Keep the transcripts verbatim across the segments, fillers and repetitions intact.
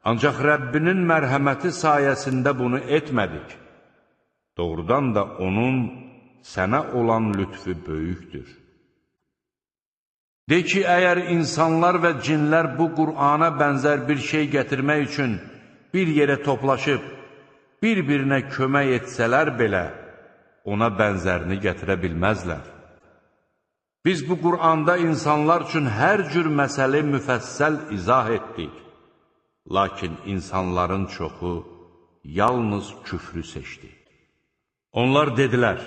Ancaq Rəbbinin mərhəməti sayəsində bunu etmədik. Doğrudan da onun sənə olan lütfü böyükdür. De ki, əgər insanlar və cinlər bu Qur'ana bənzər bir şey gətirmək üçün bir yerə toplaşıb, bir-birinə kömək etsələr belə, ona bənzərini gətirə bilməzlər. Biz bu Qur'anda insanlar üçün hər cür məsələ müfəssəl izah etdik. Lakin insanların çoxu yalnız küfrü seçdi. Onlar dedilər,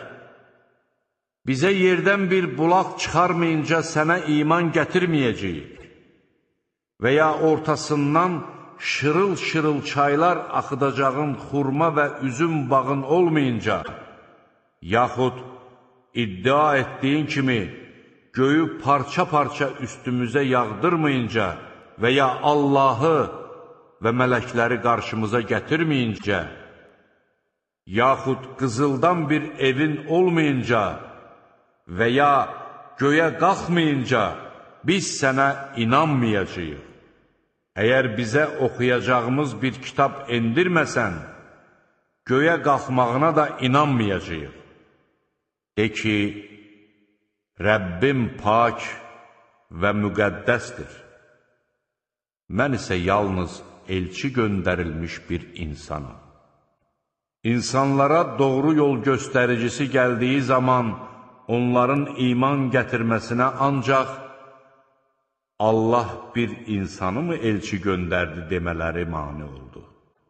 bizə yerdən bir bulaq çıxarmayınca sənə iman gətirməyəcəyik və ya ortasından şırıl-şırıl çaylar axıdacağın xurma və üzüm bağın olmayınca, yaxud iddia etdiyin kimi göyü parça-parça üstümüzə yağdırmayınca və ya Allahı və mələkləri qarşımıza gətirməyincə, yaxud qızıldan bir evin olmayınca və ya göyə qalxmayınca biz sənə inanmayacağıq. Əgər bizə oxuyacağımız bir kitab endirməsən, göyə qalxmağına da inanmayacağıq. De ki, Rəbbim pak və müqəddəsdir. Mən isə yalnız elçi göndərilmiş bir insanım. İnsanlara doğru yol göstəricisi gəldiyi zaman onların iman gətirməsinə ancaq Allah bir insanı mı elçi göndərdi demələri mane oldu.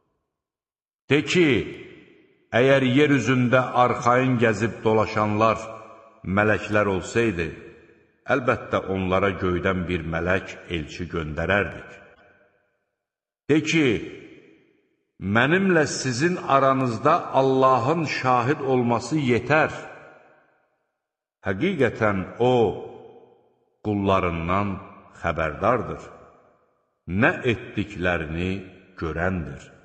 De ki, əgər yer üzündə arxayın gəzib dolaşanlar mələklər olsaydı, əlbəttə onlara göydən bir mələk elçi göndərərdik. De ki, mənimlə sizin aranızda Allahın şahid olması yetər. Həqiqətən O, qullarından xəbərdardır, nə etdiklərini görəndir.